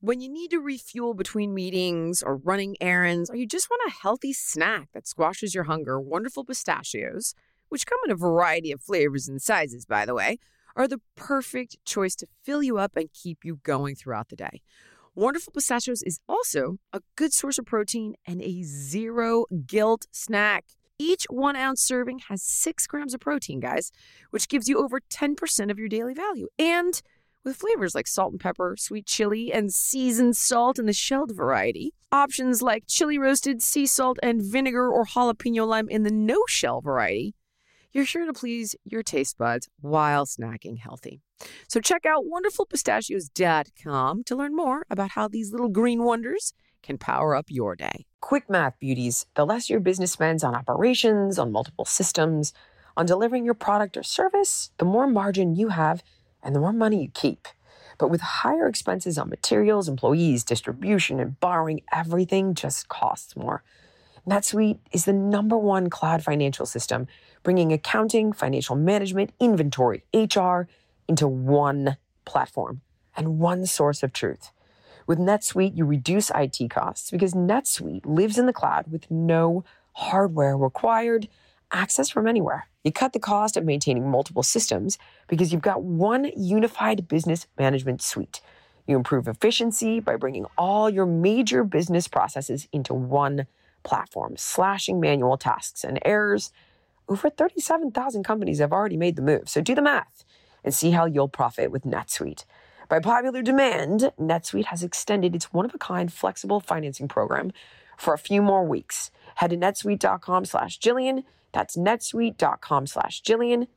When you need to refuel between meetings or running errands, or you just want a healthy snack that squashes your hunger, Wonderful Pistachios, which come in a variety of flavors and sizes, by the way, are the perfect choice to fill you up and keep you going throughout the day. Wonderful Pistachios is also a good source of protein and a zero guilt snack. Each 1 ounce serving has 6 grams of protein, guys, which gives you over 10% of your daily value. And with flavors like salt and pepper, sweet chili, and seasoned salt in the shelled variety, options like chili roasted, sea salt, and vinegar or jalapeno lime in the no-shell variety, you're sure to please your taste buds while snacking healthy. So check out wonderfulpistachios.com to learn more about how these little green wonders can power up your day. Quick math, beauties. The less your business spends on operations, on multiple systems, on delivering your product or service, the more margin you have and the more money you keep. But with higher expenses on materials, employees, distribution, and borrowing, everything just costs more. NetSuite is the #1 cloud financial system, bringing accounting, financial management, inventory, HR into one platform and one source of truth. With NetSuite, you reduce IT costs because NetSuite lives in the cloud with no hardware required, access from anywhere. You cut the cost of maintaining multiple systems because you've got one unified business management suite. You improve efficiency by bringing all your major business processes into one platform, slashing manual tasks and errors. Over 37,000 companies have already made the move, so do the math and see how you'll profit with NetSuite. By popular demand, NetSuite has extended its one-of-a-kind flexible financing program for a few more weeks. Head to netsuite.com/Jillian. That's netsuite.com/Jillian.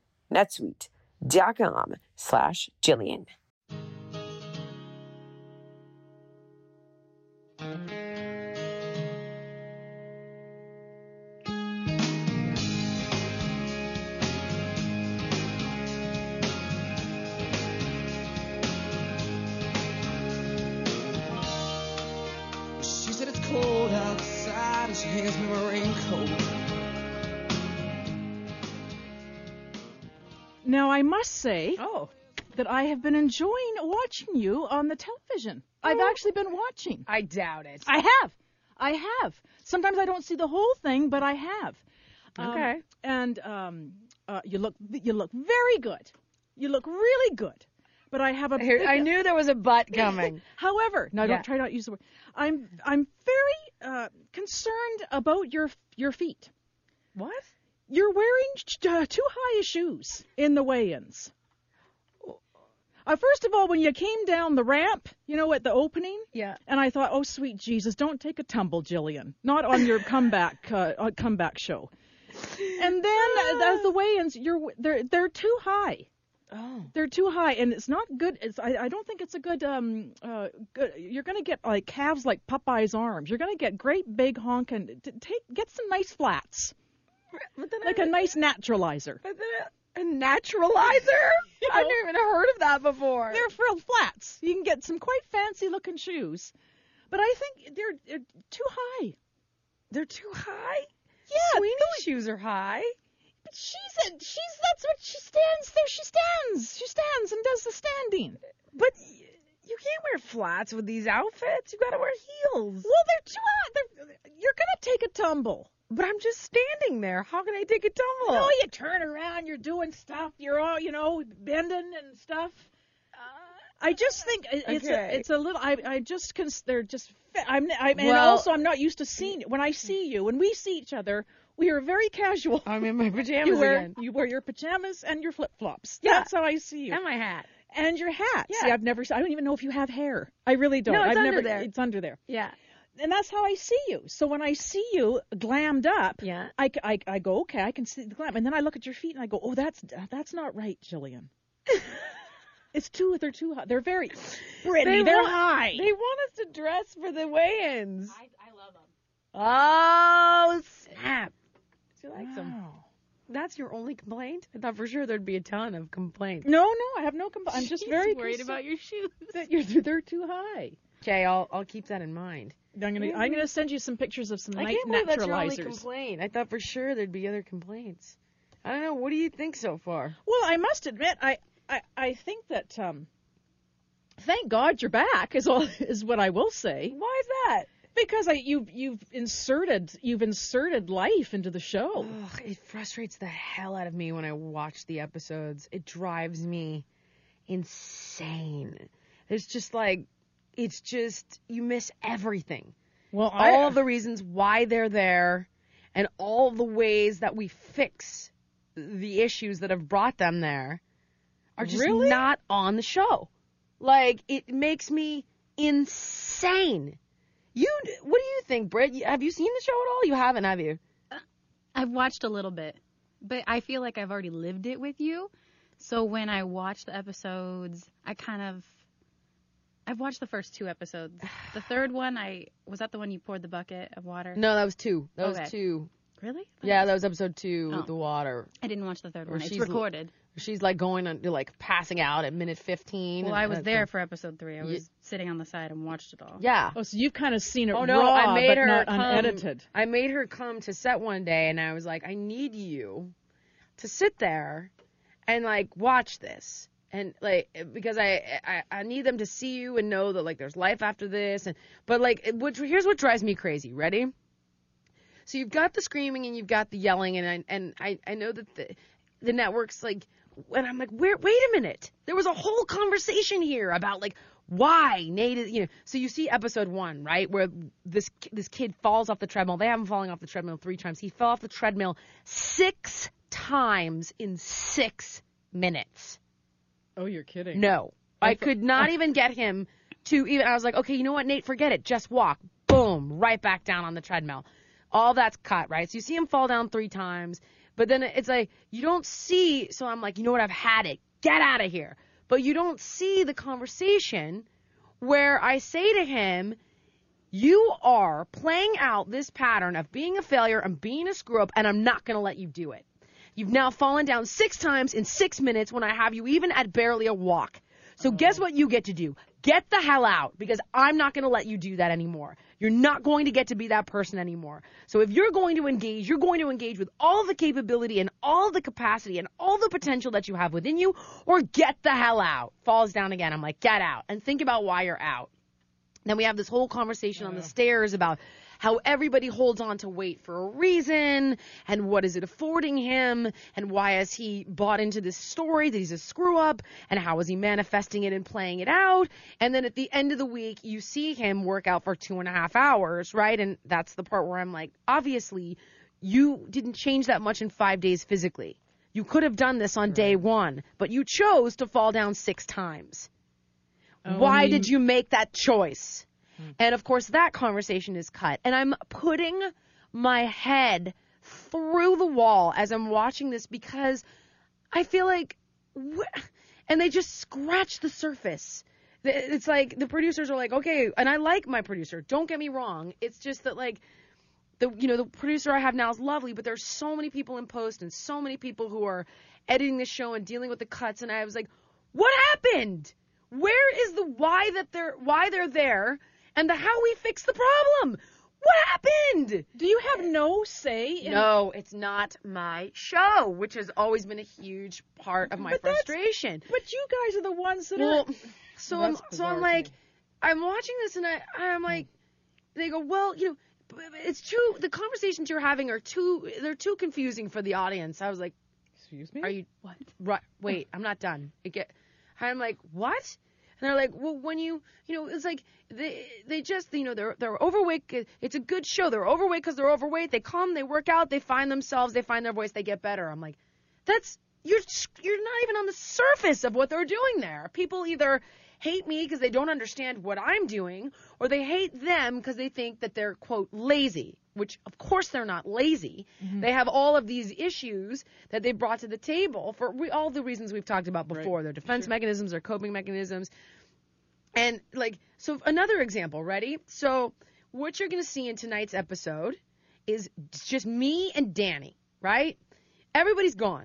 netsuite.com/Jillian. She said it's cold outside and she hands me my raincoat. Now, I must say that I have been enjoying watching you on the television. I've actually been watching. I doubt it. I have. Sometimes I don't see the whole thing, but I have. Okay. You look very good. You look really good. But I have I knew there was a but coming. However, don't try not to use the word. I'm very concerned about your feet. What? You're wearing too high shoes in the weigh-ins. First of all, when you came down the ramp, at the opening, and I thought, oh, sweet Jesus, don't take a tumble, Jillian. Not on your comeback show. And then as the weigh-ins, they're too high. Oh. They're too high, and it's not good. I don't think it's a good. Good. You're gonna get like calves like Popeye's arms. You're gonna get great big honking. Get some nice flats, like a nice naturalizer. A naturalizer? I've never even heard of that before. They're for flats. You can get some quite fancy looking shoes, but I think they're too high. They're too high? Yeah, Sweeney's shoes are high. But that's what she stands there. She stands and does the standing. But you can't wear flats with these outfits. You gotta wear heels. Well, they're too high. You're gonna take a tumble. But I'm just standing there. How can I take a tumble? No, you turn around. You're doing stuff. You're all, bending and stuff. I just think it's a little. They're just. And also I'm not used to seeing. When I see you, when we see each other, we are very casual. I'm in my pajamas again. You wear your pajamas and your flip flops. Yeah. That's how I see you. And my hat. And your hat. Yeah. See, I don't even know if you have hair. I really don't. No, it's under there. It's under there. Yeah. And that's how I see you. So when I see you glammed up, I go, okay, I can see the glam. And then I look at your feet and I go, oh, that's not right, Jillian. They're too high. They're very pretty. They're high. They want us to dress for the weigh-ins. I love them. Oh, snap. She likes them. Wow. That's your only complaint? I thought for sure there'd be a ton of complaints. No, I have no complaint. I'm just very worried about your shoes. They're too high. Okay, I'll keep that in mind. I'm gonna send you some pictures of some nice naturalizers. I can't believe that's your only complaint. I thought for sure there'd be other complaints. I don't know. What do you think so far? Well, I must admit, I think that thank God you're back is what I will say. Why is that? Because you've inserted life into the show. Ugh, it frustrates the hell out of me when I watch the episodes. It drives me insane. It's just like, you miss everything. Well, all of the reasons why they're there and all the ways that we fix the issues that have brought them there are just not on the show. Like, it makes me insane. What do you think, Britt? Have you seen the show at all? You haven't, have you? I've watched a little bit, but I feel like I've already lived it with you. So when I watch the episodes, I've watched the first 2 episodes. The third one, was that the one you poured the bucket of water? No, that was 2. That was 2. Really? Yeah, that was episode 2 with the water. I didn't watch the third one. It's recorded. She's like going on, like passing out at minute 15. Well, I was there for episode 3. I was sitting on the side and watched it all. Yeah. Oh, so you've kind of seen it raw, I made her not unedited. I made her come to set one day, and I was like, I need you to sit there and like watch this. And like, because I need them to see you and know that like there's life after this. But here's what drives me crazy. Ready? So you've got the screaming and you've got the yelling, and I know that the network's like, and I'm like, wait a minute. There was a whole conversation here about like why Nate is, So you see episode 1, right, where this kid falls off the treadmill. They have him falling off the treadmill 3 times. He fell off the treadmill 6 times in 6 minutes. Oh, you're kidding. No. I could not even get him to even, I was like, okay, you know what, Nate, forget it. Just walk. Boom. Right back down on the treadmill. All that's cut, right? So you see him fall down 3 times. But then it's like, you don't see, so I'm like, you know what, I've had it. Get out of here. But you don't see the conversation where I say to him, you are playing out this pattern of being a failure and being a screw up, and I'm not going to let you do it. You've now fallen down 6 times in 6 minutes when I have you even at barely a walk. So guess what you get to do? Get the hell out, because I'm not going to let you do that anymore. You're not going to get to be that person anymore. So if you're going to engage with all the capability and all the capacity and all the potential that you have within you, or get the hell out. Falls down again. I'm like, get out. And think about why you're out. Then we have this whole conversation on the stairs about how everybody holds on to weight for a reason, and what is it affording him, and why has he bought into this story that he's a screw-up, and how is he manifesting it and playing it out. And then at the end of the week, you see him work out for 2.5 hours, right? And that's the part where I'm like, obviously, you didn't change that much in 5 days physically. You could have done this on day 1, but you chose to fall down 6 times. Why did you make that choice? And, of course, that conversation is cut. And I'm putting my head through the wall as I'm watching this, because I feel like and they just scratch the surface. It's like the producers are like, okay, and I like my producer. Don't get me wrong. It's just that, like, the producer I have now is lovely, but there's so many people in post and so many people who are editing the show and dealing with the cuts. And I was like, what happened? Where is the why they're there? And the how we fix the problem. What happened? Do you have no say? No, it's not my show, which has always been a huge part of my frustration. But you guys are the ones that are. So I'm like, I'm watching this and I'm like, they go, well, it's too. The conversations you're having they're too confusing for the audience. I was like, excuse me? Are you what? Right? Wait, I'm not done. I'm like, what? And they're like, well, when it's like they just, they're overweight. It's a good show. They're overweight because they're overweight. They come, they work out, they find themselves, they find their voice, they get better. I'm like, you're not even on the surface of what they're doing there. People either hate me because they don't understand what I'm doing, or they hate them because they think that they're, quote, lazy, which, of course, they're not lazy. Mm-hmm. They have all of these issues that they brought to the table for all the reasons we've talked about before. Right. Their defense mechanisms, their coping mechanisms. And, so another example, ready? So what you're going to see in tonight's episode is just me and Danny, right? Everybody's gone.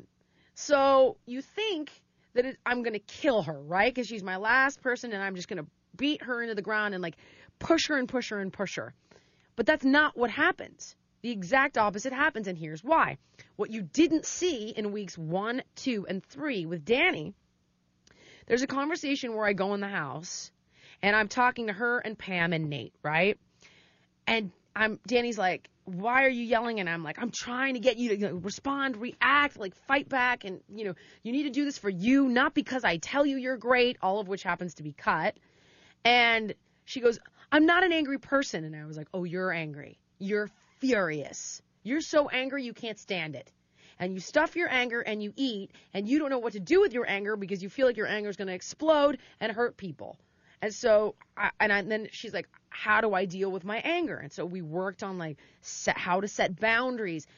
So you think that I'm going to kill her, right? Because she's my last person, and I'm just going to beat her into the ground and, push her and push her and push her. But that's not what happens. The exact opposite happens, and here's why. What you didn't see in weeks 1, 2, and 3 with Danny, there's a conversation where I go in the house and I'm talking to her and Pam and Nate, right? And Danny's like, why are you yelling? And I'm like, I'm trying to get you to respond, react, like fight back. And, you need to do this for you, not because I tell you you're great, all of which happens to be cut. And she goes, I'm not an angry person. And I was like, oh, you're angry. You're furious. You're so angry you can't stand it. And you stuff your anger and you eat, and you don't know what to do with your anger because you feel like your anger is going to explode and hurt people. And so, then she's like, how do I deal with my anger? And so we worked on like how to set boundaries,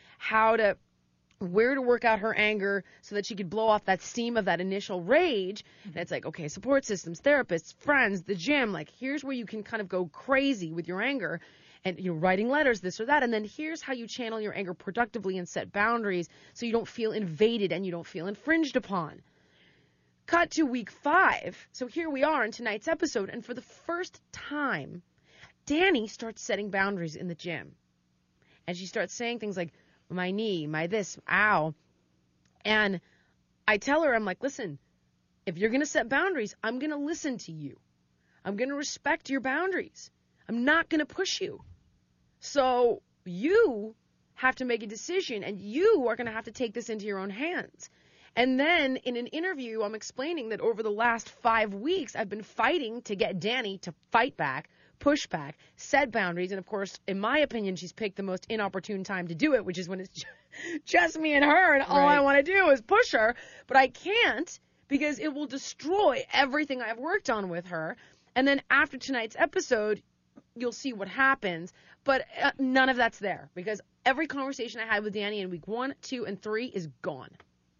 where to work out her anger so that she could blow off that steam of that initial rage. And it's like, okay, support systems, therapists, friends, the gym, like here's where you can kind of go crazy with your anger and writing letters, this or that. And then here's how you channel your anger productively and set boundaries so you don't feel invaded and you don't feel infringed upon. Cut to week 5. So here we are in tonight's episode. And for the first time, Danny starts setting boundaries in the gym. And she starts saying things like, my knee, my this, ow. And I tell her, I'm like, listen, if you're going to set boundaries, I'm going to listen to you. I'm going to respect your boundaries. I'm not going to push you. So you have to make a decision, and you are going to have to take this into your own hands. And then in an interview, I'm explaining that over the last 5 weeks, I've been fighting to get Danny to fight back, push back, set boundaries. And, of course, in my opinion, she's picked the most inopportune time to do it, which is when it's just me and her, and all I want to do is push her. But I can't because it will destroy everything I've worked on with her. And then after tonight's episode, you'll see what happens. But none of that's there because every conversation I had with Danny in week 1, 2, and 3 is gone.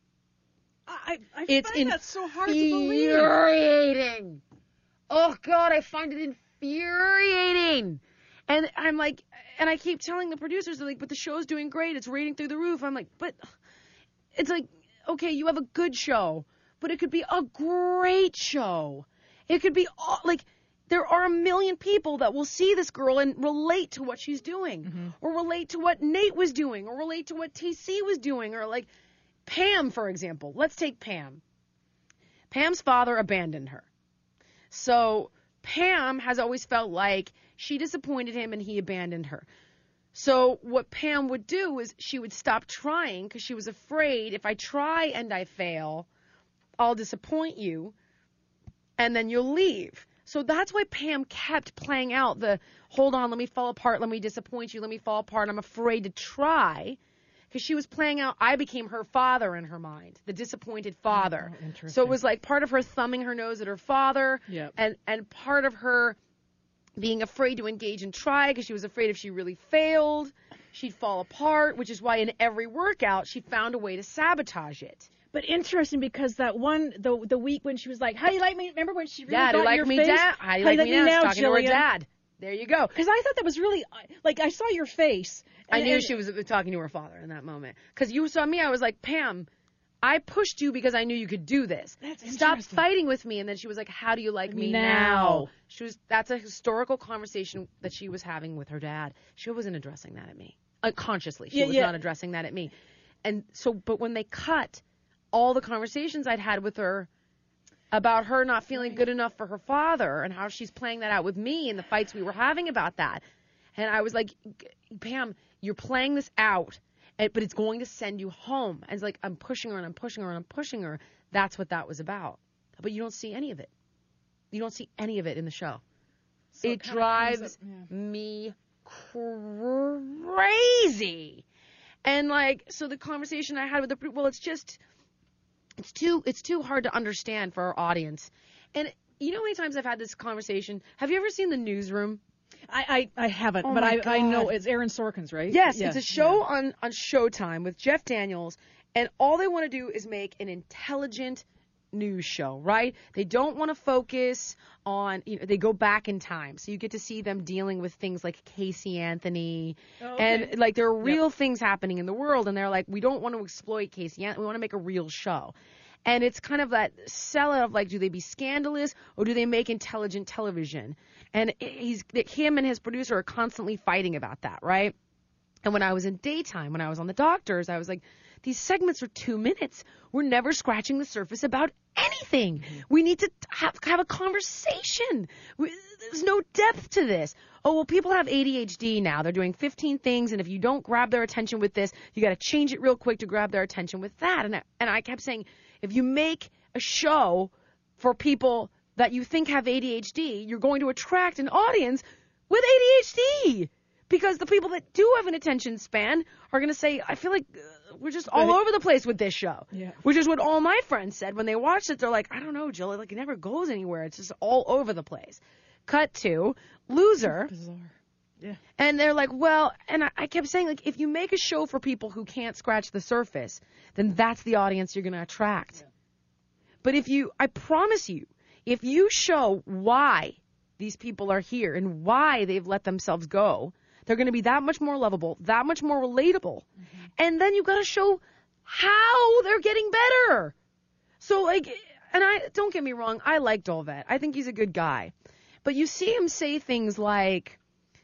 I find that so hard to believe. Infuriating. Oh, God, I find it infuriating. And I'm like, and I keep telling the producers, they're like, but the show's doing great. It's rating through the roof. I'm like, but it's like, okay, you have a good show, but it could be a great show. It could be, like, there are a million people that will see this girl and relate to what she's doing, or relate to what Nate was doing, or relate to what TC was doing, or like, Pam, for example. Let's take Pam. Pam's father abandoned her. So Pam has always felt like she disappointed him and he abandoned her. So what Pam would do is she would stop trying because she was afraid if I try and I fail, I'll disappoint you and then you'll leave. So that's why Pam kept playing out the, hold on, let me fall apart, let me disappoint you, let me fall apart, I'm afraid to try. Because she was playing out, I became her father in her mind, the disappointed father. Oh, so it was like part of her thumbing her nose at her father, and part of her being afraid to engage and try because she was afraid if she really failed, she'd fall apart, which is why in every workout she found a way to sabotage it. But interesting because that one, the week when she was like, how do you like me? Remember when she really got in your face? How do you like me now? Talking to her dad. There you go. Because I thought that was really, like, I saw your face. I knew she was talking to her father in that moment. Because you saw me, I was like, Pam, I pushed you because I knew you could do this. Stop fighting with me. And then she was like, how do you like me now? That's a historical conversation that she was having with her dad. She wasn't addressing that at me. Unconsciously, she was not addressing that at me. And so, but when they cut all the conversations I'd had with her about her not feeling good enough for her father and how she's playing that out with me and the fights we were having about that. And I was like, Pam, you're playing this out, but it's going to send you home. And it's like, I'm pushing her and I'm pushing her and I'm pushing her. That's what that was about. But you don't see any of it. You don't see any of it in the show. So it drives me crazy. And like, so the conversation I had with it's too hard to understand for our audience. And you know how many times I've had this conversation? Have you ever seen The Newsroom? I haven't, but I know it's Aaron Sorkin's, right? Yes, it's a show on Showtime with Jeff Daniels, and all they want to do is make an intelligent news show, right? They don't want to focus on, they go back in time, so you get to see them dealing with things like Casey Anthony, and like there are real things happening in the world, and they're like, we don't want to exploit Casey Anthony, we want to make a real show. And it's kind of that sellout of like, do they be scandalous or do they make intelligent television? And him and his producer are constantly fighting about that, right? And when I was in daytime, when I was on The Doctors, I was like, these segments are 2 minutes. We're never scratching the surface about anything. We need to have a conversation. There's no depth to this. Oh, well, people have ADHD now. They're doing 15 things, and if you don't grab their attention with this, you got to change it real quick to grab their attention with that. And I kept saying, if you make a show for people that you think have ADHD, you're going to attract an audience with ADHD. Because the people that do have an attention span are going to say, I feel like we're just all over the place with this show. Yeah. Which is what all my friends said when they watched it. They're like, I don't know, Jill. Like, it never goes anywhere. It's just all over the place. Cut to Loser. Bizarre. Yeah. And they're like, well, and I kept saying, like, if you make a show for people who can't scratch the surface, then that's the audience you're going to attract. Yeah. But I promise you, if you show why these people are here and why they've let themselves go, they're going to be that much more lovable, that much more relatable. Mm-hmm. And then you've got to show how they're getting better. So, like, and don't get me wrong, I like Dolvet. I think he's a good guy. But you see him say things like,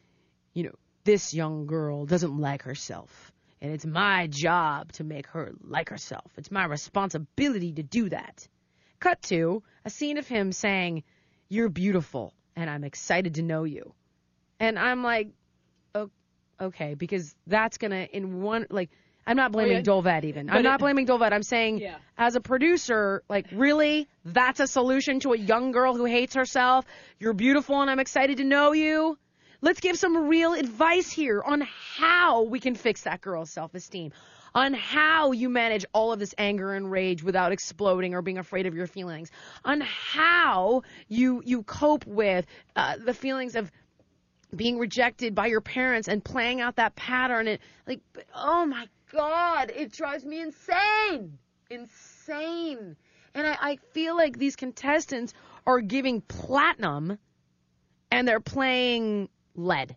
this young girl doesn't like herself, and it's my job to make her like herself. It's my responsibility to do that. Cut to a scene of him saying, you're beautiful, and I'm excited to know you. And I'm like, okay, because that's going to, I'm not blaming Dolvet even. I'm not blaming Dolvet. I'm saying, as a producer, really? That's a solution to a young girl who hates herself? You're beautiful and I'm excited to know you? Let's give some real advice here on how we can fix that girl's self-esteem, on how you manage all of this anger and rage without exploding or being afraid of your feelings, on how you cope with the feelings of being rejected by your parents and playing out that pattern. And oh my God, it drives me insane. Insane. And I feel like these contestants are giving platinum and they're playing lead.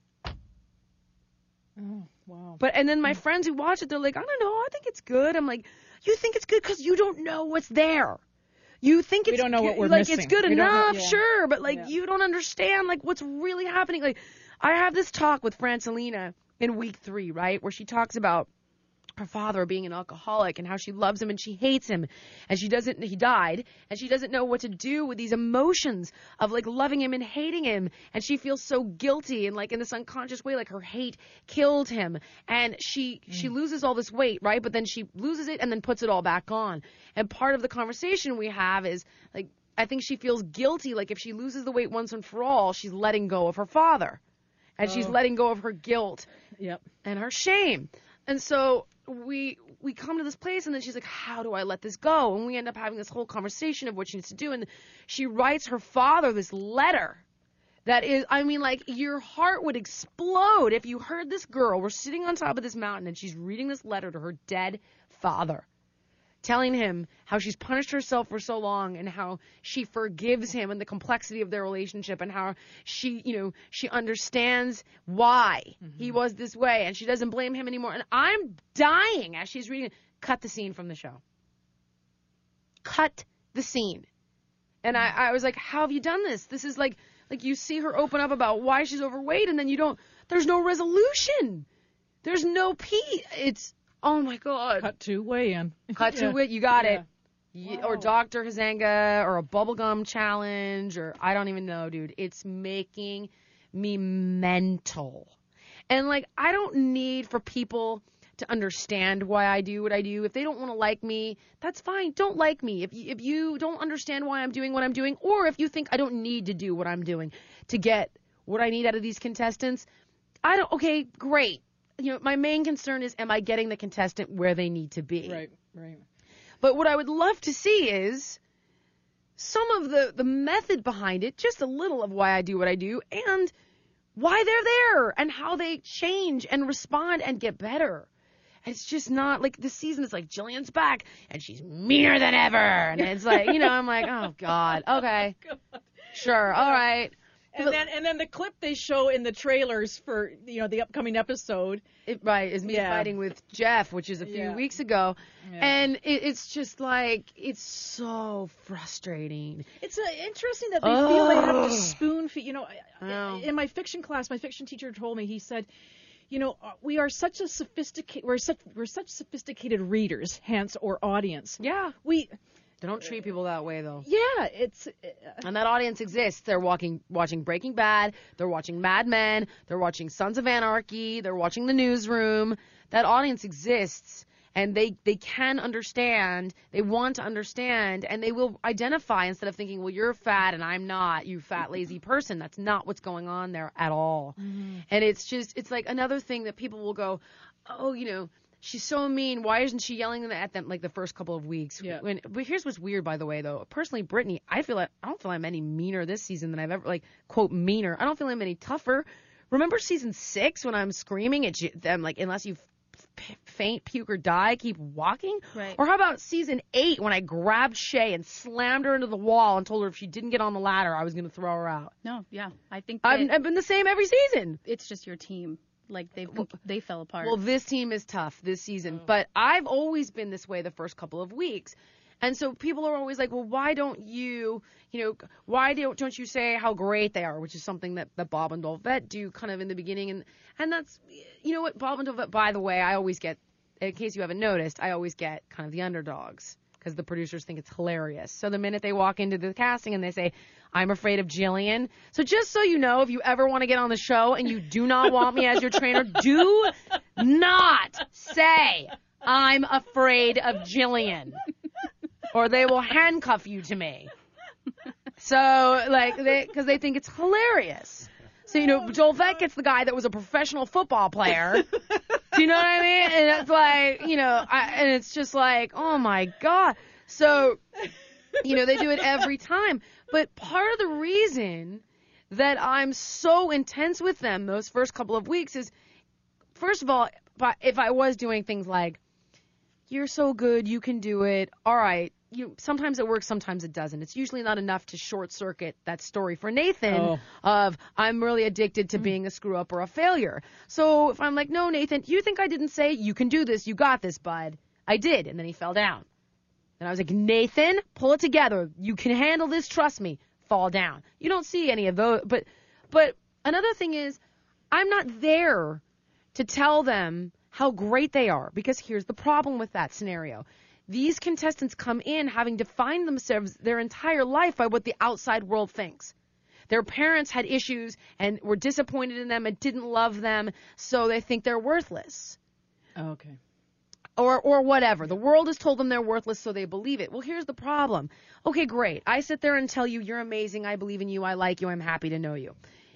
Oh, wow. And then my friends who watch it, they're like, I don't know, I think it's good. I'm like, you think it's good because you don't know what's there. You think we don't know what we're missing. It's good enough, sure, but you don't understand what's really happening. I have this talk with Francelina in week 3, right, where she talks about her father being an alcoholic and how she loves him and she hates him, and he died, and she doesn't know what to do with these emotions of loving him and hating him, and she feels so guilty and in this unconscious way, her hate killed him, and she loses all this weight, right, but then she loses it and then puts it all back on. And part of the conversation we have is I think she feels guilty, if she loses the weight once and for all, she's letting go of her father. And she's letting go of her guilt and her shame. And so we come to this place, and then she's like, how do I let this go? And we end up having this whole conversation of what she needs to do. And she writes her father this letter that is, your heart would explode if you heard this girl. We're sitting on top of this mountain, and she's reading this letter to her dead father, telling him how she's punished herself for so long and how she forgives him and the complexity of their relationship and how she understands why he was this way and she doesn't blame him anymore. And I'm dying as she's reading it. Cut the scene from the show. Cut the scene. And I was like, how have you done this? This is like you see her open up about why she's overweight, and then there's no resolution. There's no peace. It's, oh my God. Cut to weigh in. Cut to it. You got it. Wow. Or Dr. Hazanga or a bubblegum challenge or I don't even know, dude. It's making me mental. And I don't need for people to understand why I do what I do. If they don't want to like me, that's fine. Don't like me. If you don't understand why I'm doing what I'm doing, or if you think I don't need to do what I'm doing to get what I need out of these contestants, okay, great. My main concern is, am I getting the contestant where they need to be? Right. But what I would love to see is some of the method behind it, just a little of why I do what I do, and why they're there, and how they change and respond and get better. And it's just not, this season is Jillian's back, and she's meaner than ever. And it's I'm like, oh, God, okay, sure, all right. And then the clip they show in the trailers for the upcoming episode, is me fighting with Jeff, which is a few weeks ago, and it's just it's so frustrating. It's interesting that they feel they have to spoon feed. In my fiction class, my fiction teacher told me, he said, we are such a we're such sophisticated readers, hence or audience. Yeah. They don't treat people that way, though. Yeah, it's... And that audience exists. They're watching Breaking Bad. They're watching Mad Men. They're watching Sons of Anarchy. They're watching The Newsroom. That audience exists. And they can understand. They want to understand. And they will identify instead of thinking, well, you're fat and I'm not. You fat, lazy person. That's not what's going on there at all. Mm-hmm. And it's like another thing that people will go, oh, she's so mean. Why isn't she yelling at them like the first couple of weeks? Yeah. But here's what's weird, by the way, though. Personally, Brittany, I don't feel I'm any meaner this season than I've ever, quote, meaner. I don't feel I'm any tougher. Remember season 6 when I'm screaming at them, unless you faint, puke, or die, keep walking? Right. Or how about season 8 when I grabbed Shay and slammed her into the wall and told her if she didn't get on the ladder, I was going to throw her out? No, yeah. I think I've been the same every season. It's just your team. They fell apart. Well, this team is tough this season, but I've always been this way the first couple of weeks. And so people are always like, well, why don't you, why don't you say how great they are, which is something that Bob and Dolvett do kind of in the beginning. And that's, what, Bob and Dolvett, by the way, I always get, in case you haven't noticed, I always get kind of the underdogs because the producers think it's hilarious. So the minute they walk into the casting and they say, I'm afraid of Jillian. So just so you know, if you ever want to get on the show and you do not want me as your trainer, do not say, I'm afraid of Jillian. Or they will handcuff you to me. So, because they think it's hilarious. So, Jolvette gets the guy that was a professional football player. Do you know what I mean? And it's like, and it's just like, oh my God. So, they do it every time. But part of the reason that I'm so intense with them those first couple of weeks is, first of all, if I was doing things like, you're so good, you can do it, all right, sometimes it works, sometimes it doesn't. It's usually not enough to short circuit that story for Nathan of I'm really addicted to being a screw up or a failure. So if I'm like, no, Nathan, you think I didn't say you can do this, you got this, bud? I did, and then he fell down. And I was like, Nathan, pull it together. You can handle this, trust me. Fall down. You don't see any of those. But another thing is, I'm not there to tell them how great they are, because here's the problem with that scenario. These contestants come in having defined themselves their entire life by what the outside world thinks. Their parents had issues and were disappointed in them and didn't love them, so they think they're worthless. Oh, okay. Or whatever. The world has told them they're worthless, so they believe it. Well, here's the problem. Okay, great. I sit there and tell you you're amazing. I believe in you. I like you. I'm happy to know you.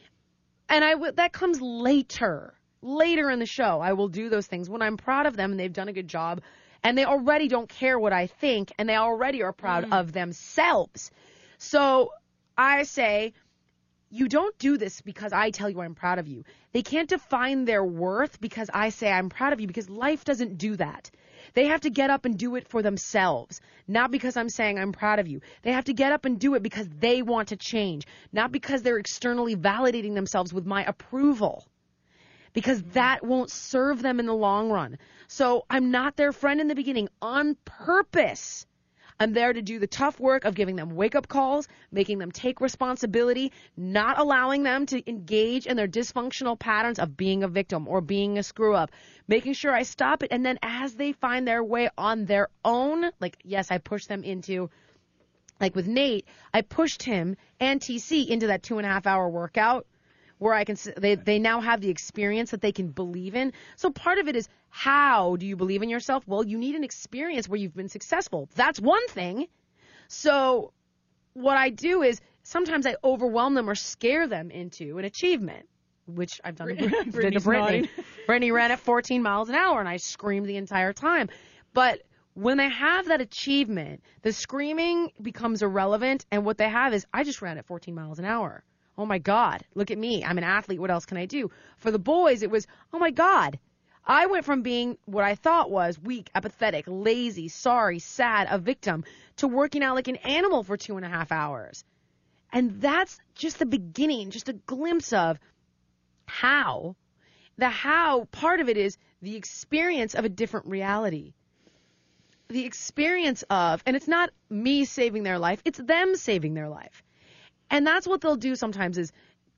And that comes later. Later in the show, I will do those things when I'm proud of them and they've done a good job. And they already don't care what I think, and they already are proud of themselves. So I say, you don't do this because I tell you I'm proud of you. They can't define their worth because I say I'm proud of you, because life doesn't do that. They have to get up and do it for themselves, not because I'm saying I'm proud of you. They have to get up and do it because they want to change, not because they're externally validating themselves with my approval, because that won't serve them in the long run. So I'm not their friend in the beginning on purpose. I'm there to do the tough work of giving them wake-up calls, making them take responsibility, not allowing them to engage in their dysfunctional patterns of being a victim or being a screw-up, making sure I stop it. And then as they find their way on their own, yes, I push them into, with Nate, I pushed him and TC into that 2.5-hour workout where they now have the experience that they can believe in. So part of it is, how do you believe in yourself? Well, you need an experience where you've been successful. That's one thing. So what I do is sometimes I overwhelm them or scare them into an achievement, which I've done to Brittany. Brittany ran at 14 miles an hour, and I screamed the entire time. But when they have that achievement, the screaming becomes irrelevant, and what they have is, I just ran at 14 miles an hour. Oh, my God, look at me. I'm an athlete. What else can I do? For the boys, it was, oh, my God. I went from being what I thought was weak, apathetic, lazy, sorry, sad, a victim, to working out like an animal for 2.5 hours. And that's just the beginning, just a glimpse of how. The how part of it is the experience of a different reality. The experience of, and it's not me saving their life, it's them saving their life. And that's what they'll do sometimes is,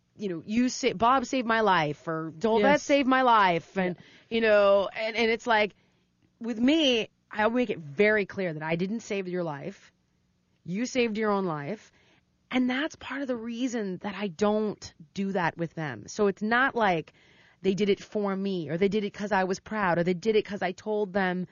Bob saved my life, or Dolvett saved my life. And, and it's like, with me, I'll make it very clear that I didn't save your life. You saved your own life. And that's part of the reason that I don't do that with them. So it's not like they did it for me, or they did it because I was proud, or they did it because I told them,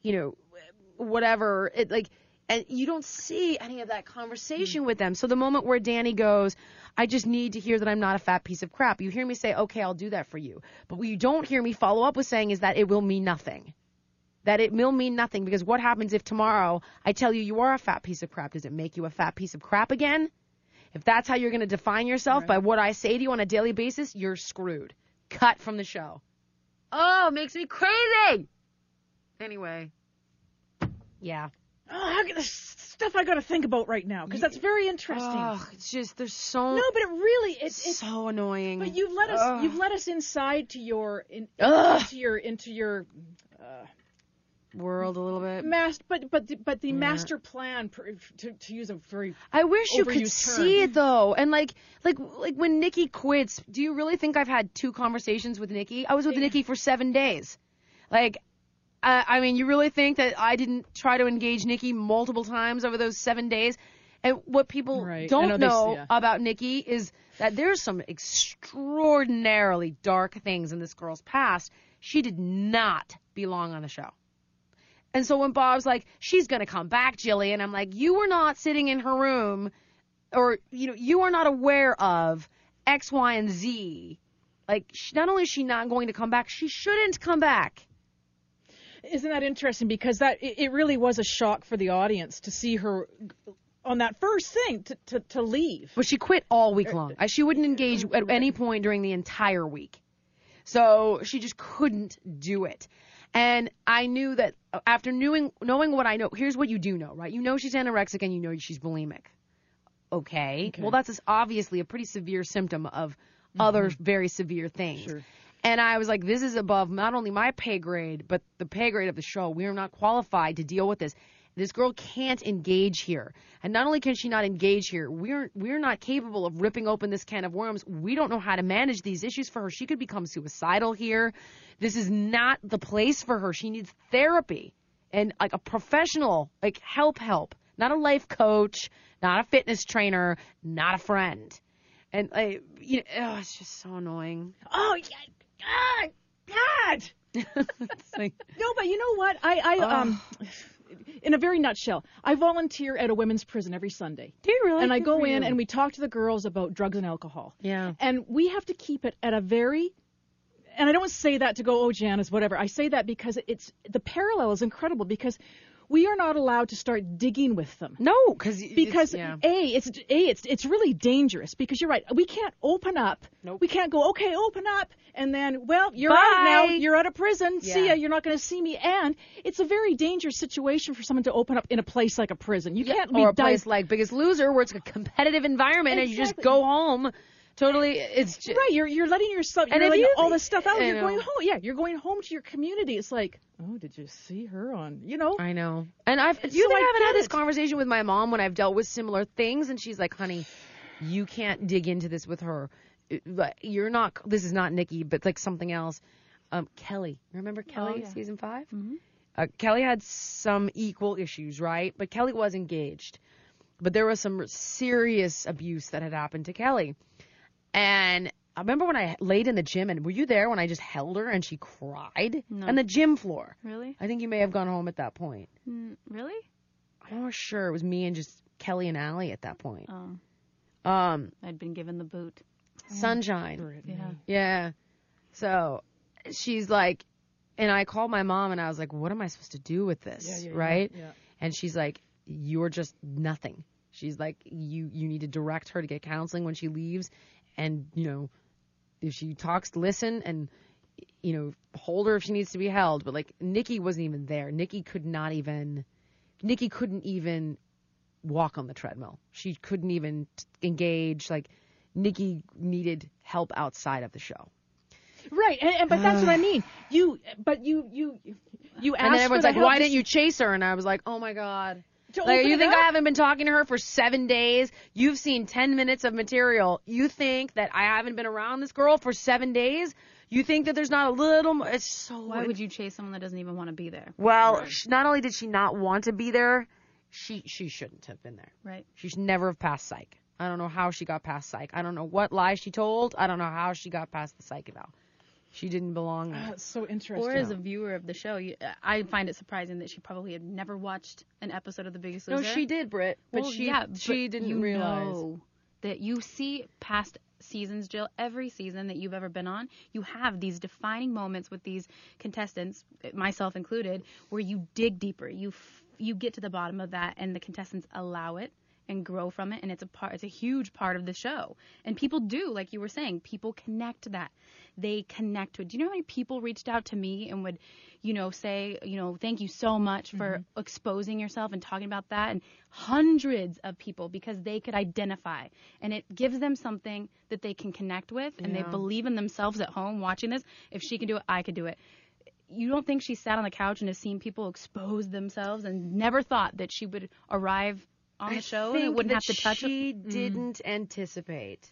whatever. And you don't see any of that conversation with them. So the moment where Danny goes, I just need to hear that I'm not a fat piece of crap, you hear me say, okay, I'll do that for you. But what you don't hear me follow up with saying is that it will mean nothing. That it will mean nothing, because what happens if tomorrow I tell you are a fat piece of crap? Does it make you a fat piece of crap again? If that's how you're going to define yourself, by what I say to you on a daily basis, you're screwed. Cut from the show. Oh, it makes me crazy. Anyway. Yeah. Oh, there's stuff I got to think about right now, because that's very interesting. Oh, it's just, there's so... No, but it really... It's so annoying. But you've let us inside to your... into your world a little bit. But the master plan, to use a very I wish you could term. see it though. And like when Nikki quits, do you really think I've had 2 conversations with Nikki? I was with Nikki for 7 days. I mean, you really think that I didn't try to engage Nikki multiple times over those 7 days? And what people don't know about Nikki is that there's some extraordinarily dark things in this girl's past. She did not belong on the show. And so when Bob's like, she's going to come back, Jillian, I'm like, you were not sitting in her room, or, you are not aware of X, Y, and Z. Not only is she not going to come back, she shouldn't come back. Isn't that interesting? Because it really was a shock for the audience to see her on that first thing, to leave. But she quit all week long. She wouldn't engage at any point during the entire week. So she just couldn't do it. And I knew that after knowing what I know, here's what you do know, right? You know she's anorexic and you know she's bulimic. Okay. Well, that's obviously a pretty severe symptom of other very severe things. Sure. And I was like, this is above not only my pay grade, but the pay grade of the show. We are not qualified to deal with this. This girl can't engage here. And not only can she not engage here, we're not capable of ripping open this can of worms. We don't know how to manage these issues for her. She could become suicidal here. This is not the place for her. She needs therapy and a professional, help, not a life coach, not a fitness trainer, not a friend. And it's just so annoying. Oh, yeah. God. No, but you know what? I in a very nutshell, I volunteer at a women's prison every Sunday. Do you really? And I go in and we talk to the girls about drugs and alcohol. Yeah. And we have to keep it at a very, and I don't say that to go, oh, Janice, whatever. I say that because the parallel is incredible, because we are not allowed to start digging with them. No, because it's really dangerous, because you're right. We can't open up. Nope. We can't go, okay, open up, and then, well, you're Bye. out now. You're out of prison. Yeah. See ya. You're not going to see me. And it's a very dangerous situation for someone to open up in a place like a prison. You can't be or a place like Biggest Loser, where it's a competitive environment and you just go home. Totally, it's just, right. You're letting yourself, you're letting all this stuff out. You're going home. Yeah, you're going home to your community. It's like, oh, did you see her on? I know. And I haven't had this conversation with my mom when I've dealt with similar things, and she's like, honey, you can't dig into this with her. You're not. This is not Nikki, but something else. Kelly, remember Kelly, season 5? Mm-hmm. Kelly had some equal issues, right? But Kelly was engaged. But there was some serious abuse that had happened to Kelly. And I remember when I laid in the gym, and were you there when I just held her and she cried? No. On the gym floor. Really? I think you may have gone home at that point. Really? I'm not sure. It was me and just Kelly and Allie at that point. Oh. I'd been given the boot. Sunshine. Yeah. Yeah. So she's like, and I called my mom and I was like, what am I supposed to do with this? Right? Yeah. And she's like, you're just nothing. She's like, you need to direct her to get counseling when she leaves. And, if she talks, listen, and, hold her if she needs to be held. But, Nikki wasn't even there. Nikki couldn't even walk on the treadmill. She couldn't even engage. Nikki needed help outside of the show. Right, but that's what I mean. You asked. And then everyone's like, why didn't you chase her? And I was like, oh, my God. You think I haven't been talking to her for 7 days? You've seen 10 minutes of material. You think that I haven't been around this girl for 7 days? You think that there's not a little... It's so... Why would you chase someone that doesn't even want to be there? Well, not only did she not want to be there, she shouldn't have been there. Right. She should never have passed psych. I don't know how she got past psych. I don't know what lie she told. I don't know how she got past the psych eval. She didn't belong there. It's so interesting. Or as a viewer of the show, I find it surprising that she probably had never watched an episode of The Biggest Loser. No, she did, Britt, but Well, she didn't realize. Know that you see past seasons, Jill, every season that you've ever been on, you have these defining moments with these contestants, myself included, where you dig deeper. You get to the bottom of that, and the contestants allow it and grow from it, and it's a huge part of the show. And people do, like you were saying, people connect to that. They connect to it. Do you know how many people reached out to me and would, say, thank you so much for exposing yourself and talking about that? And hundreds of people, because they could identify. And it gives them something that they can connect with, and they believe in themselves at home watching this. If she can do it, I could do it. You don't think she sat on the couch and has seen people expose themselves and never thought that she would arrive on the show and it wouldn't have to touch it? She didn't anticipate.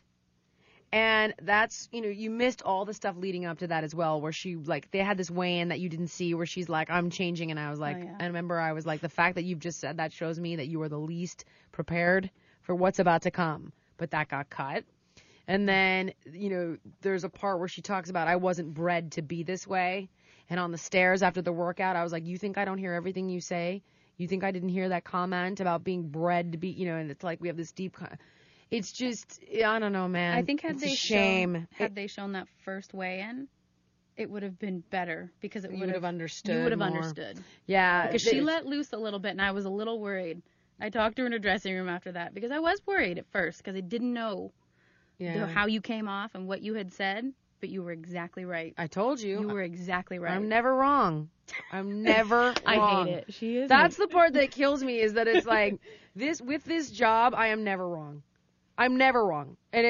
And that's, you missed all the stuff leading up to that as well, where she, they had this weigh-in that you didn't see where she's like, I'm changing. And I was like, I remember I was like, the fact that you've just said that shows me that you were the least prepared for what's about to come. But that got cut. And then, there's a part where she talks about, I wasn't bred to be this way. And on the stairs after the workout, I was like, you think I don't hear everything you say? You think I didn't hear that comment about being bred to be, and it's like we have this deep, it's just, I don't know, man. I think had it's they a shame. they shown that first weigh-in, it would have been better because you would have understood. You would have more. understood. Yeah. Because she let loose a little bit, and I was a little worried. I talked to her in her dressing room after that because I was worried at first because I didn't know how you came off and what you had said. But you were exactly right. I told you. You were exactly right. I'm never wrong. I'm never wrong. I hate it. She is. That's the part that kills me is that it's like with this job, I am never wrong. I'm never wrong. And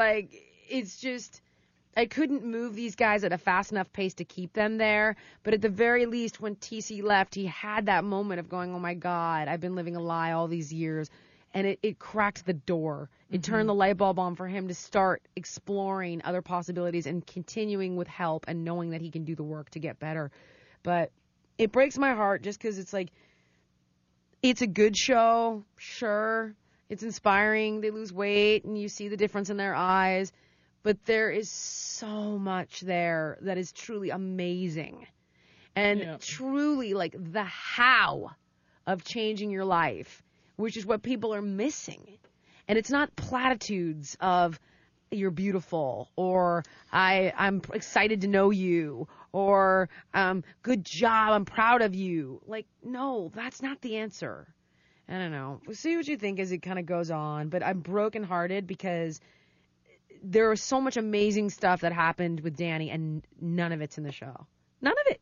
it's just, I couldn't move these guys at a fast enough pace to keep them there. But at the very least, when TC left, he had that moment of going, oh my God, I've been living a lie all these years. And it cracked the door. It turned the light bulb on for him to start exploring other possibilities and continuing with help and knowing that he can do the work to get better. But it breaks my heart just because it's like, it's a good show, sure. It's inspiring. They lose weight and you see the difference in their eyes. But there is so much there that is truly amazing. And truly like the how of changing your life, which is what people are missing. And it's not platitudes of you're beautiful or I'm excited to know you or good job, I'm proud of you. Like, no, that's not the answer. I don't know. We'll see what you think as it kind of goes on. But I'm brokenhearted because there was so much amazing stuff that happened with Danny and none of it's in the show. None of it.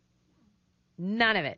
None of it.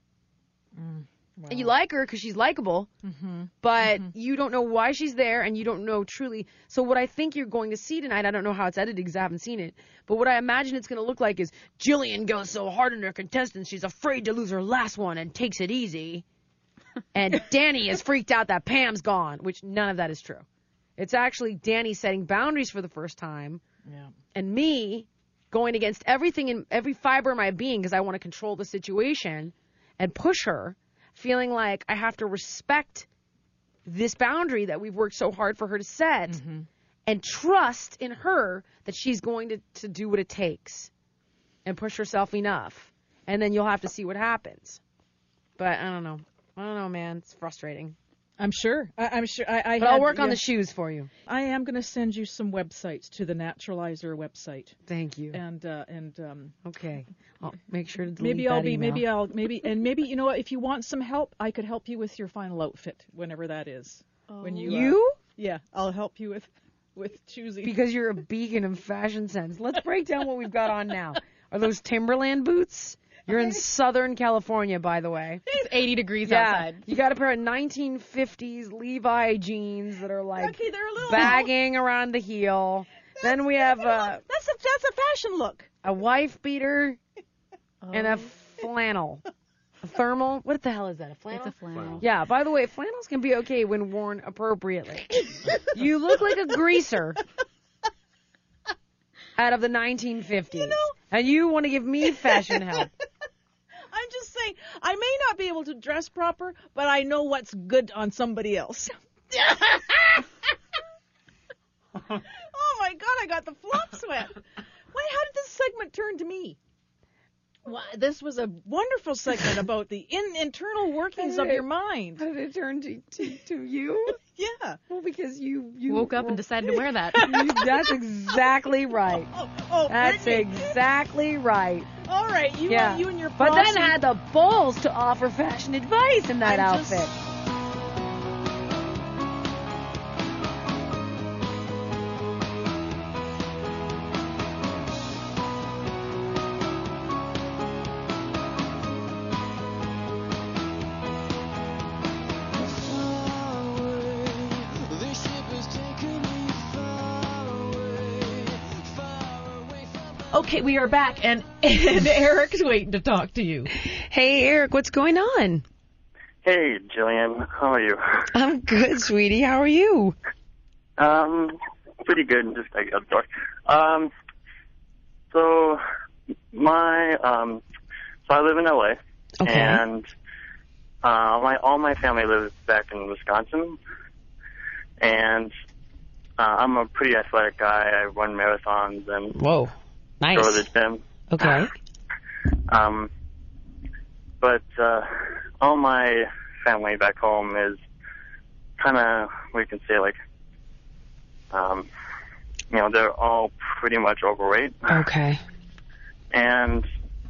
Wow. And you like her because she's likable, but you don't know why she's there, and you don't know truly. So what I think you're going to see tonight, I don't know how it's edited because I haven't seen it, but what I imagine it's going to look like is Jillian goes so hard on her contestants, she's afraid to lose her last one and takes it easy. And Danny is freaked out that Pam's gone, which none of that is true. It's actually Danny setting boundaries for the first time, and me going against everything in every fiber of my being because I want to control the situation and push her. Feeling like I have to respect this boundary that we've worked so hard for her to set and trust in her that she's going to do what it takes and push herself enough. And then you'll have to see what happens. But I don't know. I don't know, man. It's frustrating. I'm sure. I'm sure. But I'll work on the shoes for you. I am going to send you some websites to the Naturalizer website. Thank you. And okay, I'll make sure to delete maybe that I'll be email. maybe you know what? If you want some help, I could help you with your final outfit whenever that is. When you? Yeah, I'll help you with choosing. Because you're a beacon of fashion sense. Let's break down what we've got on now. Are those Timberland boots? You're in Southern California, by the way. It's 80 degrees outside. You got a pair of 1950s Levi jeans that are like they're a little bagging around the heel. Then we have that's a fashion look. A wife beater and a flannel. A thermal. What the hell is that? A flannel? It's a flannel. Yeah, by the way, flannels can be okay when worn appropriately. You look like a greaser out of the 1950s. And you want to give me fashion help. I'm just saying, I may not be able to dress proper, but I know what's good on somebody else. Oh my God, I got the flop sweat. Wait, how did this segment turn to me? Well, this was a wonderful segment about the internal workings of your mind. How did it turn to you? Yeah. Well, because you woke up and decided to wear that. That's exactly right. That's Brittany. exactly right. All right, you and your But then posse. had the balls to offer fashion advice in that outfit. Okay, we are back, and Eric's waiting to talk to you. Hey, Eric, what's going on? Hey, Jillian. How are you? I'm good, sweetie. How are you? Pretty good. Just I got dark. So I live in LA, Okay. and all my family lives back in Wisconsin, and I'm a pretty athletic guy. I run marathons and Whoa, nice. go to the gym. Okay. But all my family back home is kind of, we can say, like, they're all pretty much overweight. Okay. And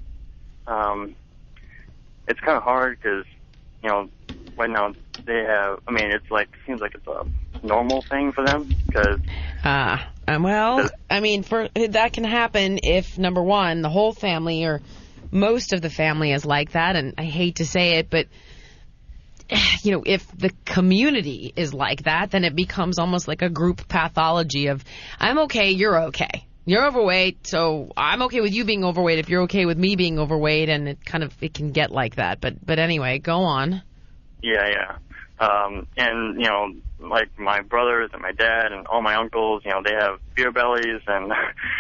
it's kind of hard because, right now they have, it's like, seems like it's a normal thing for them because... Well, that can happen if, number one, the whole family or most of the family is like that, and I hate to say it, but, if the community is like that, then it becomes almost like a group pathology of, I'm okay, you're okay. You're overweight, so I'm okay with you being overweight if you're okay with me being overweight, and it can get like that. But anyway, go on. Yeah. And, like my brothers and my dad and all my uncles, they have beer bellies and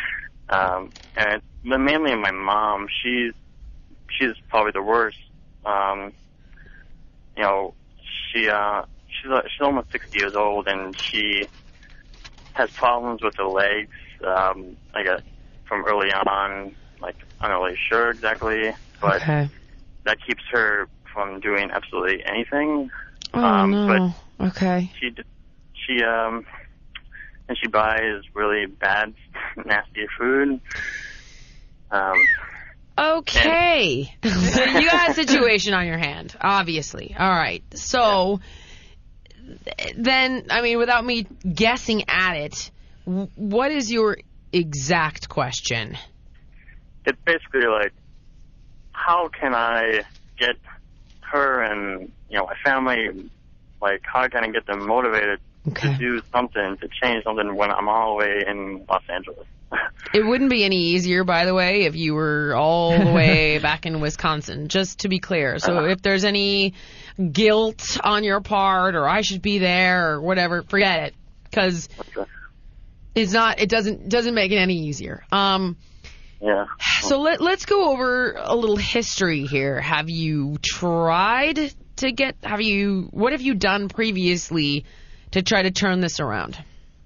mainly my mom, she's probably the worst. She's almost 60 years old and she has problems with her legs, from early on, like, I'm not really sure exactly, but Okay. that keeps her from doing absolutely anything. Oh, no. But okay. She buys really bad, nasty food. Okay. So you got a situation on your hand, obviously. All right. So then, without me guessing at it, what is your exact question? It's basically like, how can I get her and, my family, like, how can I get them motivated to do something, to change something when I'm all the way in Los Angeles? It wouldn't be any easier, by the way, if you were all the way back in Wisconsin, just to be clear. So if there's any guilt on your part or I should be there or whatever, forget it, because it doesn't make it any easier. Yeah. So let's go over a little history here. Have you tried to what have you done previously to try to turn this around?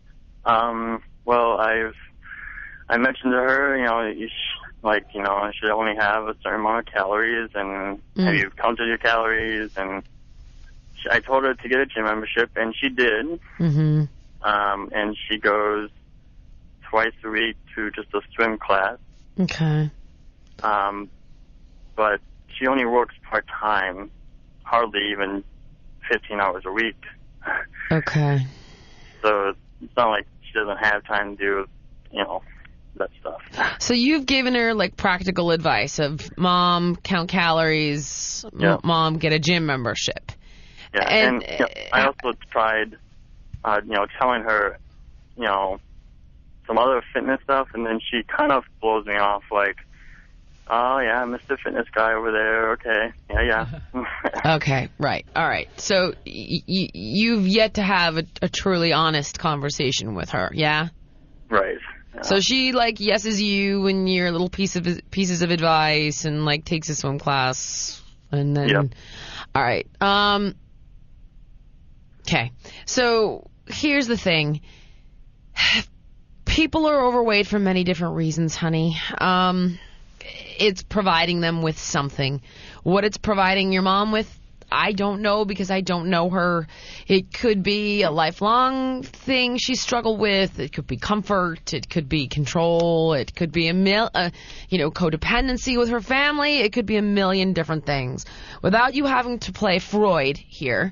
Well, I mentioned to her, I should only have a certain amount of calories, and have you counted your calories? And I told her to get a gym membership, and she did. Mm-hmm. And she goes twice a week to just a swim class. Okay. But she only works part-time, hardly even 15 hours a week. Okay. So it's not like she doesn't have time to do, that stuff. So you've given her, like, practical advice of, Mom, count calories, Mom, get a gym membership. Yeah, and I also tried, telling her, some other fitness stuff, and then she kind of blows me off, like, oh, yeah, Mr. Fitness guy over there, okay, yeah. Okay, right, all right. So you've yet to have a truly honest conversation with her, yeah? Right. Yeah. So she, like, yeses you and your little pieces of advice and, like, takes a swim class And then, all right. Okay. So here's the thing. People are overweight for many different reasons, honey. It's providing them with something. What it's providing your mom with, I don't know because I don't know her. It could be a lifelong thing she struggled with. It could be comfort. It could be control. It could be codependency with her family. It could be a million different things. Without you having to play Freud here,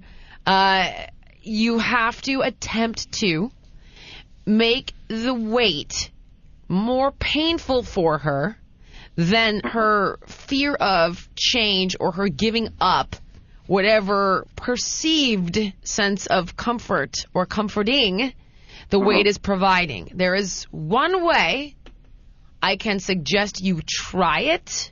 you have to attempt to make the weight more painful for her than her fear of change or her giving up whatever perceived sense of comfort or comforting the weight is providing. There is one way I can suggest you try it,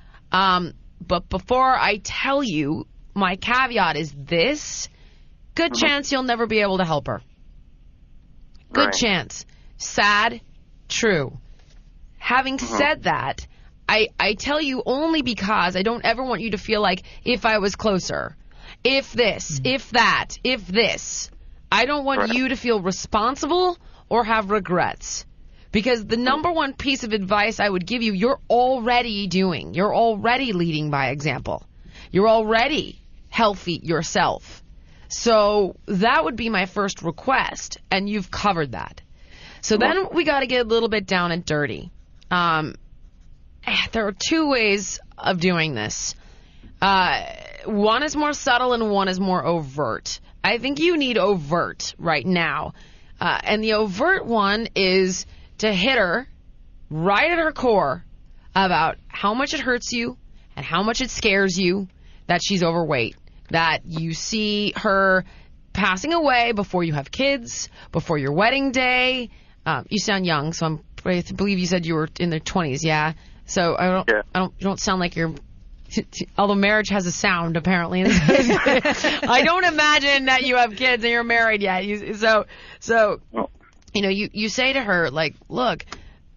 but before I tell you, my caveat is this: good chance you'll never be able to help her. Good chance. Sad, true. Having said that, I tell you only because I don't ever want you to feel like, if I was closer, if this, if that, if this. I don't want you to feel responsible or have regrets. Because the number one piece of advice I would give you, you're already doing. You're already leading by example. You're already healthy yourself. So that would be my first request, and you've covered that. So then we got to get a little bit down and dirty. There are two ways of doing this. One is more subtle and one is more overt. I think you need overt right now. And the overt one is to hit her right at her core about how much it hurts you and how much it scares you that she's overweight. That you see her passing away before you have kids, before your wedding day. You sound young, so I believe you said you were in their 20s, yeah? So you don't sound like you're, although marriage has a sound apparently. I don't imagine that you have kids and you're married yet. You say to her, like, look,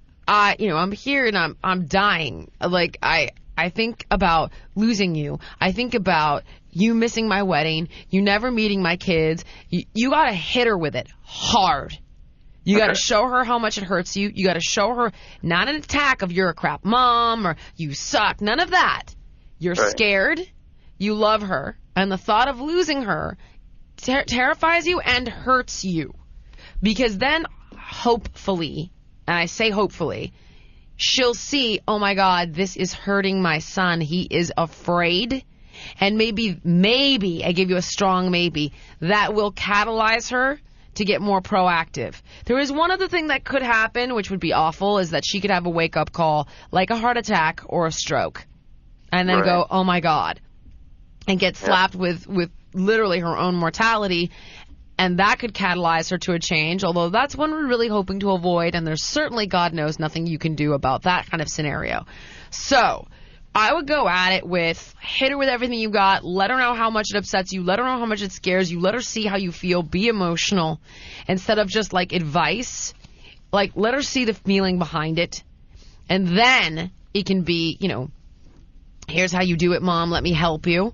I'm here and I'm dying. Like, I think about losing you. I think about you missing my wedding, you never meeting my kids. You got to hit her with it hard. You got to show her how much it hurts you. You got to show her not an attack of you're a crap mom or you suck. None of that. You're scared. You love her. And the thought of losing her terrifies you and hurts you. Because then, hopefully, and I say hopefully, she'll see, oh my God, this is hurting my son. He is afraid. And maybe, I give you a strong maybe, that will catalyze her to get more proactive. There is one other thing that could happen, which would be awful, is that she could have a wake-up call, like a heart attack or a stroke, and then go, oh my God, and get slapped with literally her own mortality, and that could catalyze her to a change, although that's one we're really hoping to avoid, and there's certainly, God knows, nothing you can do about that kind of scenario. So I would go at it with, hit her with everything you got, let her know how much it upsets you, let her know how much it scares you, let her see how you feel, be emotional, instead of just like advice, like let her see the feeling behind it, and then it can be, here's how you do it, Mom, let me help you.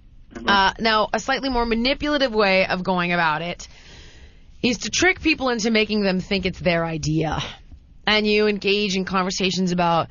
Now, a slightly more manipulative way of going about it is to trick people into making them think it's their idea. And you engage in conversations about,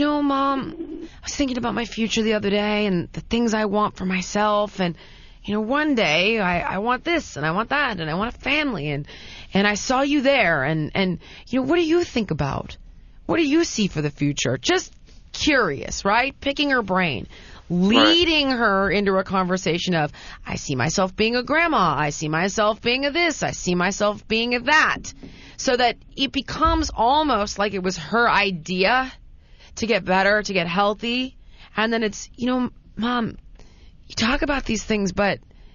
Mom, I was thinking about my future the other day and the things I want for myself. And, one day I want this and I want that and I want a family. And I saw you there. And what do you think about? What do you see for the future? Just curious, right? Picking her brain. Leading her into a conversation of, I see myself being a grandma. I see myself being a this. I see myself being a that. So that it becomes almost like it was her idea to get better, to get healthy. And then it's, Mom, you talk about these things, but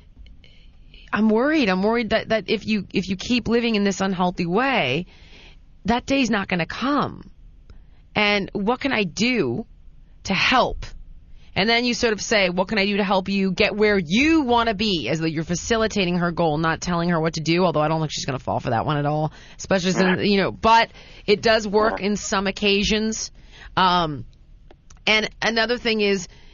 I'm worried. I'm worried that if you keep living in this unhealthy way, that day's not going to come. And what can I do to help? And then you sort of say, what can I do to help you get where you want to be, as though you're facilitating her goal, not telling her what to do, although I don't think she's going to fall for that one at all, especially since, but it does work in some occasions. And another thing is,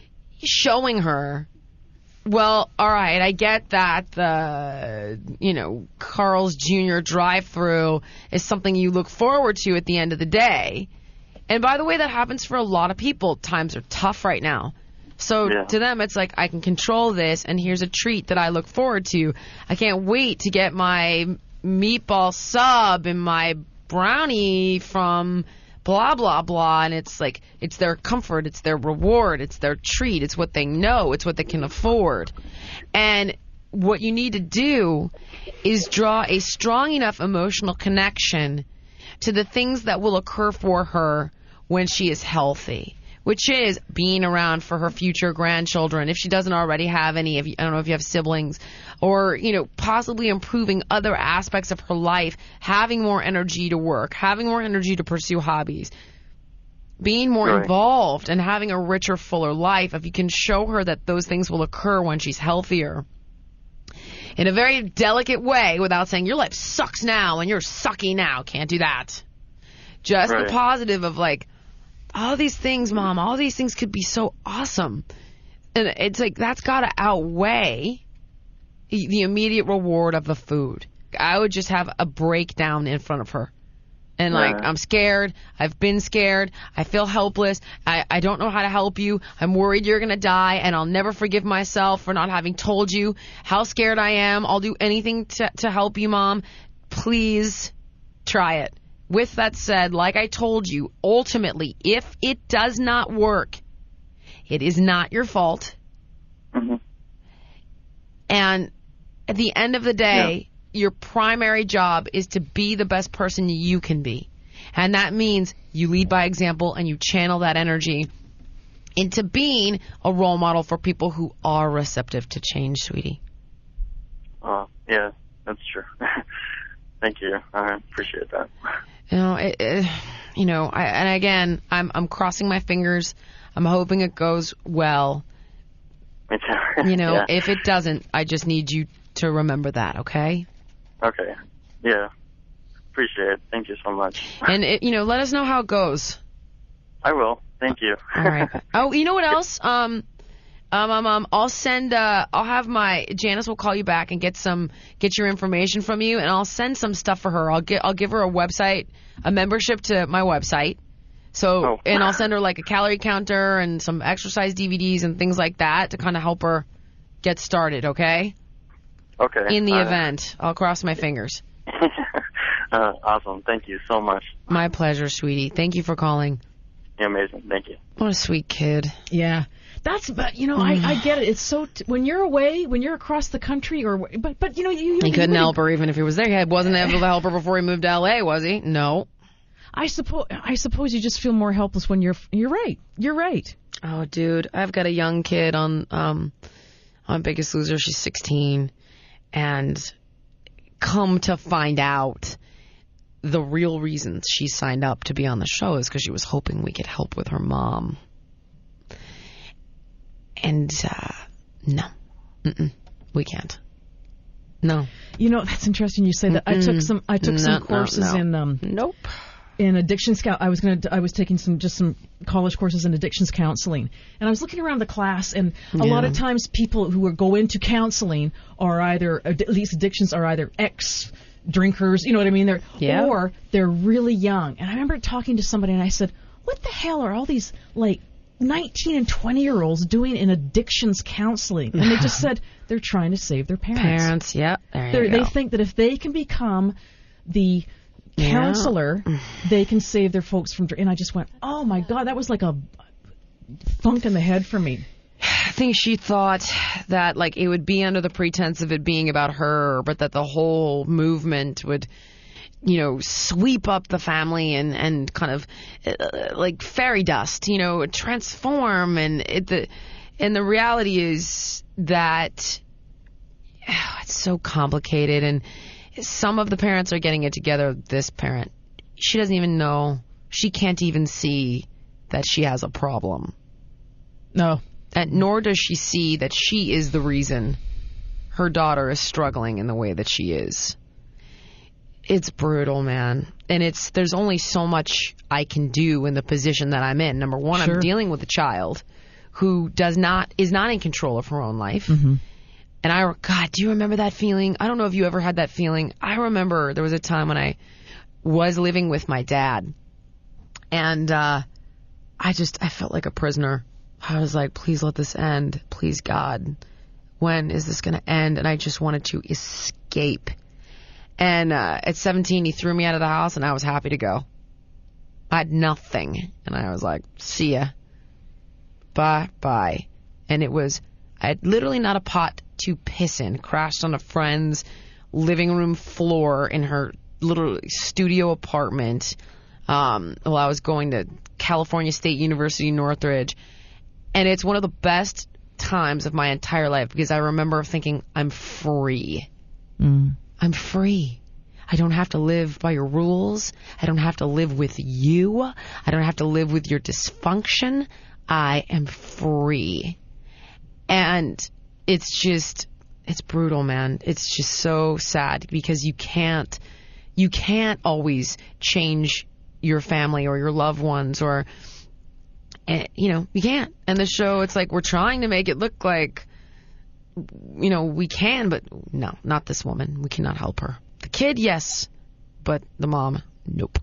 showing her, well, all right, I get that the, Carl's Jr. drive-thru is something you look forward to at the end of the day. And by the way, that happens for a lot of people. Times are tough right now. So to them, it's like, I can control this, and here's a treat that I look forward to. I can't wait to get my meatball sub and my brownie from blah, blah, blah. And it's like, it's their comfort, it's their reward, it's their treat, it's what they know, it's what they can afford. And what you need to do is draw a strong enough emotional connection to the things that will occur for her when she is healthy, which is being around for her future grandchildren, if she doesn't already have any. I don't know if you have siblings, or, possibly improving other aspects of her life, having more energy to work, having more energy to pursue hobbies, being more involved and having a richer, fuller life. If you can show her that those things will occur when she's healthier in a very delicate way, without saying your life sucks now and you're sucky now. Can't do that. Just the positive of like, all these things, Mom, all these things could be so awesome. And it's like, that's got to outweigh the immediate reward of the food. I would just have a breakdown in front of her. And like, I'm scared. I've been scared. I feel helpless. I don't know how to help you. I'm worried you're going to die, and I'll never forgive myself for not having told you how scared I am. I'll do anything to help you, Mom. Please try it. With that said, like I told you, ultimately, if it does not work, it is not your fault. Mm-hmm. And at the end of the day, your primary job is to be the best person you can be. And that means you lead by example and you channel that energy into being a role model for people who are receptive to change, sweetie. Yeah, that's true. Thank you. I appreciate that. And again, I'm crossing my fingers. I'm hoping it goes well. Me too. If it doesn't, I just need you to remember that, okay? Okay. Yeah. Appreciate it. Thank you so much. And, let us know how it goes. I will. Thank you. All right. Oh, you know what else? I'll have Janice will call you back and get your information from you, and I'll send some stuff for her. I'll give her a website, a membership to my website. So, and I'll send her like a calorie counter and some exercise DVDs and things like that to kind of help her get started, okay? Okay. In the event. I'll cross my fingers. Awesome. Thank you so much. My pleasure, sweetie. Thank you for calling. You're amazing. Thank you. What a sweet kid. Yeah. But I get it. It's so when you're away, when you're across the country, you couldn't help her even if he was there. He wasn't able to help her before he moved to L.A., was he? No. I suppose you just feel more helpless when you're right. You're right. Oh, dude, I've got a young kid on Biggest Loser. She's 16, and come to find out, the real reasons she signed up to be on the show is because she was hoping we could help with her mom. And no, we can't. No. That's interesting you say that. I took some courses in Nope. In addiction scout. I was taking some college courses in addictions counseling, and I was looking around the class, and a lot of times people who go into counseling are either, at least addictions, are either ex-drinkers, you know what I mean? Or they're really young. And I remember talking to somebody, and I said, what the hell are all these, 19 and 20-year-olds doing in addictions counseling? And they just said they're trying to save their parents. Yeah. They think that if they can become the counselor, they can save their folks from drinking. And I just went, oh, my God, that was like a thunk in the head for me. I think she thought that, it would be under the pretense of it being about her, but that the whole movement would sweep up the family and kind of like fairy dust, transform. And the reality is that it's so complicated. And some of the parents are getting it together. This parent, she doesn't even know. She can't even see that she has a problem. No. And nor does she see that she is the reason her daughter is struggling in the way that she is. It's brutal, man. And there's only so much I can do in the position that I'm in. Number one, Sure. I'm dealing with a child who is not in control of her own life. Mm-hmm. And God, do you remember that feeling? I don't know if you ever had that feeling. I remember there was a time when I was living with my dad, and I felt like a prisoner. I was like, please let this end. Please, God. When is this going to end? And I just wanted to escape. And at 17, he threw me out of the house, and I was happy to go. I had nothing. And I was like, see ya. Bye. And I had literally not a pot to piss in. Crashed on a friend's living room floor in her little studio apartment while I was going to California State University, Northridge. And it's one of the best times of my entire life because I remember thinking, I'm free. I'm free. I don't have to live by your rules. I don't have to live with you. I don't have to live with your dysfunction. I am free. And it's brutal, man. It's just so sad because you can't always change your family or your loved ones or, you can't. And the show, it's like we're trying to make it look like, we can, but no, not this woman. We cannot help her. The kid, yes, but the mom, nope.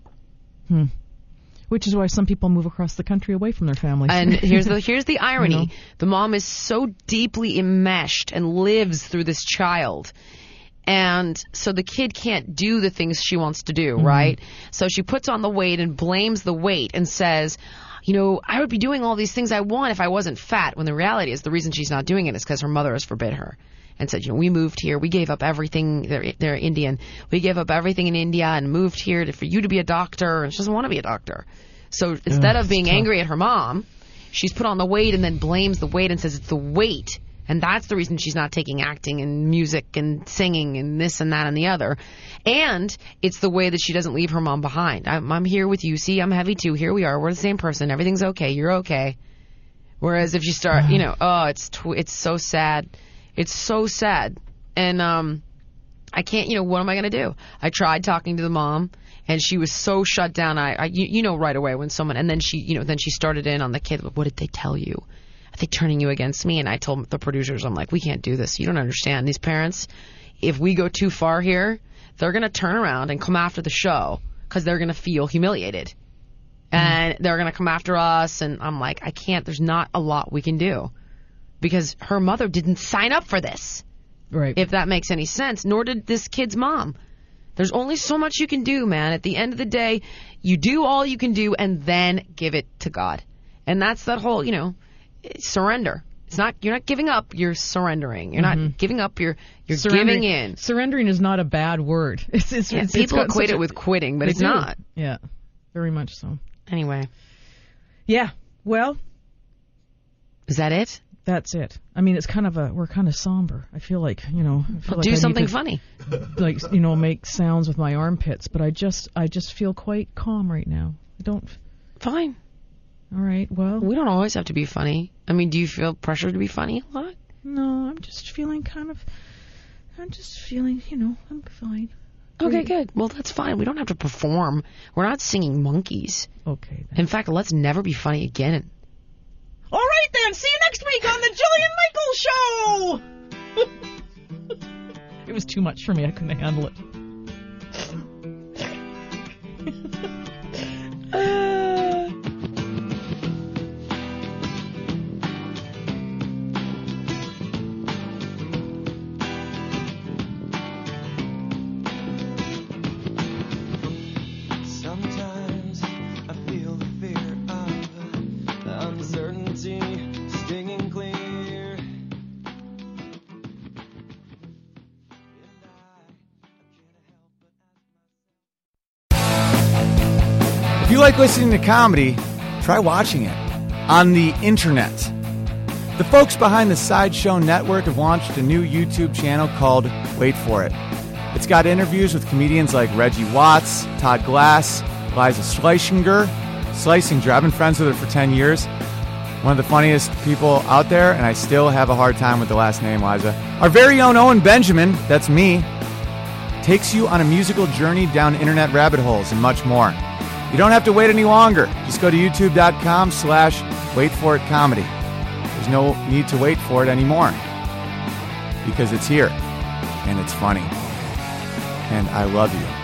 Which is why some people move across the country away from their families. And here's the irony. The mom is so deeply enmeshed and lives through this child. And so the kid can't do the things she wants to do, right? So she puts on the weight and blames the weight and says, I would be doing all these things I want if I wasn't fat, when the reality is the reason she's not doing it is because her mother has forbid her and said, we moved here. We gave up everything. They're Indian. We gave up everything in India and moved here for you to be a doctor. And she doesn't want to be a doctor. So instead of being angry at her mom, she's put on the weight and then blames the weight and says it's the weight. And that's the reason she's not taking acting and music and singing and this and that and the other. And it's the way that she doesn't leave her mom behind. I'm here with you. See, I'm heavy too. Here we are. We're the same person. Everything's okay. You're okay. Whereas if you start, it's so sad. It's so sad. And I can't, what am I going to do? I tried talking to the mom, and she was so shut down. Right away when someone, and then she started in on the kid. What did they tell you? Are they turning you against me? And I told the producers, I'm like, we can't do this. You don't understand. These parents, if we go too far here, they're going to turn around and come after the show because they're going to feel humiliated. And they're going to come after us. And I'm like, I can't. There's not a lot we can do because her mother didn't sign up for this. Right. If that makes any sense. Nor did this kid's mom. There's only so much you can do, man. At the end of the day, you do all you can do and then give it to God. And that's that whole, surrender. You're not giving up, you're surrendering. You're not giving up, you're giving in. Surrendering is not a bad word. People equate it with quitting, but it's not. Yeah, very much so. Anyway. Yeah, well. Is that it? That's it. I mean, we're kind of somber. I feel like, do something funny. Make sounds with my armpits, but I just feel quite calm right now. I don't. Fine. All right, well. We don't always have to be funny. I mean, do you feel pressure to be funny a lot? No, I'm just feeling I'm fine. Okay, good. Well, that's fine. We don't have to perform. We're not singing monkeys. Okay. Then. In fact, let's never be funny again. All right, then. See you next week on the Jillian Michaels Show. It was too much for me. I couldn't handle it. If you like listening to comedy, try watching it on the internet. The folks behind the Sideshow Network have launched a new YouTube channel called Wait For It. It's got interviews with comedians like Reggie Watts, Todd Glass, Liza Schlesinger. I've been friends with her for 10 years. One of the funniest people out there, and I still have a hard time with the last name, Liza. Our very own Owen Benjamin, that's me, takes you on a musical journey down internet rabbit holes and much more. You don't have to wait any longer. Just go to youtube.com/waitforitcomedy. There's no need to wait for it anymore because it's here and it's funny. And I love you.